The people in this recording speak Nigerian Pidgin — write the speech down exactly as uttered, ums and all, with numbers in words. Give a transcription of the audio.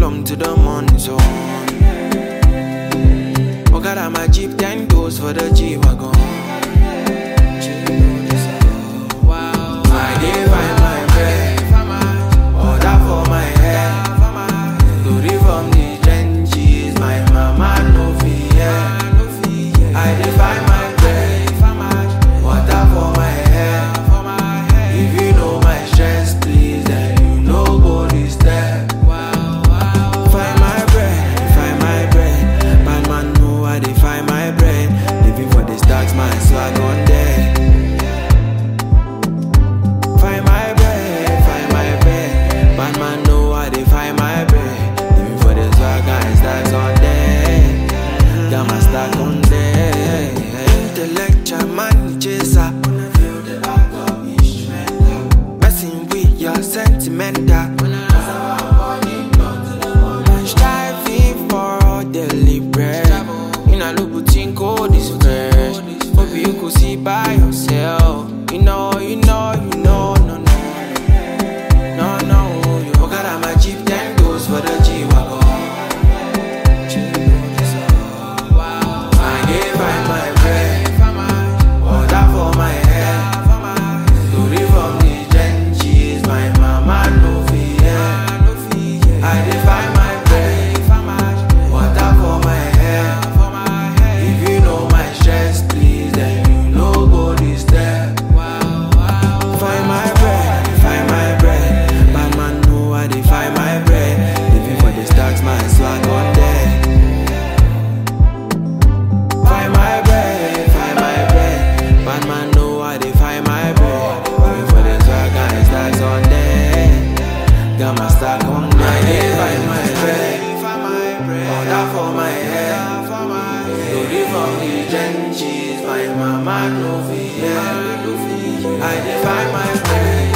plumb to the morning sun. Oh God, I'm a Jeep, ten goes for the G-Wagon. I dey find my bread, order for my head. Glory from the trenches, my mama no fear. I dey find my bread, order for my head. If you know my stress, please, then you know go this step. Find my bread, find my bread. Bad man know I dey find my bread. Living for the stacks, my swag on deck. Find my bread, find my bread. Bad man know I dey find my bread. Living for the swag, guys, stacks on deck. Got my stack on deck. Intellectual man chaser. Messing with your sentimental. Man striving for all daily bread. In a Louboutin code is fresh. Hope you could see by yourself. You know, you know, you know, no, no. No, no, you got a my Jeep, ten goes for the G-Wagon. I dey find my bread, order for my head. Glory from the trenches, my mama no fear. I dey find my bread, order for my head. If you know my stress, please, then you know go this step. Find my bread, find my bread. Bad man know I dey find my bread. Living for the stacks, my swag on deck. Find my bread, find my bread. Bad man know I dey find my bread. Living for the swag, guys, stacks on deck. Got my stack on deck. I dey find my bread, order for my head. Glory from the trenches, my mama no fear. I dey find my bread.